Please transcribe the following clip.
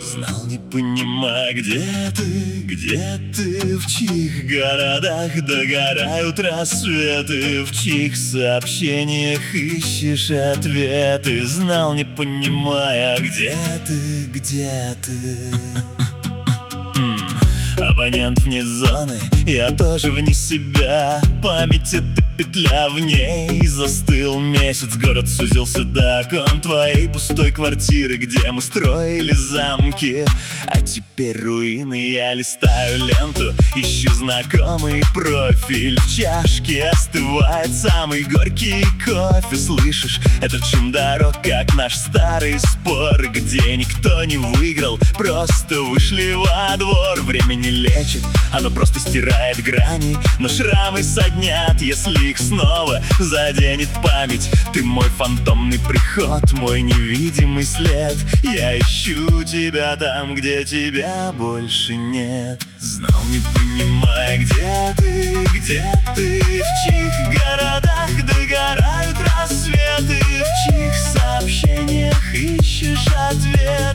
Знал, не понимая, где ты, в чьих городах догорают рассветы, в чьих сообщениях ищешь ответы. Знал, не понимая, где ты. Абонент вне зоны, я тоже вне себя. Память — это петля, в ней застыл месяц. Город сузился до окон твоей пустой квартиры, где мы строили замки. А теперь руины, я листаю ленту, ищу знакомый профиль. В чашке остывает самый горький кофе. Слышишь этот шум дорог, как наш старый спор, где никто не выиграл, просто вышли во двор. Время не лечит, оно просто стирает грани, но шрамы соднят, если их снова заденет память. Ты мой фантомный приход, мой невидимый след. Я ищу тебя там, где тебя больше нет. Знал, не понимая, где ты, в чьих городах догорают рассветы, в чьих сообщениях ищешь ответ.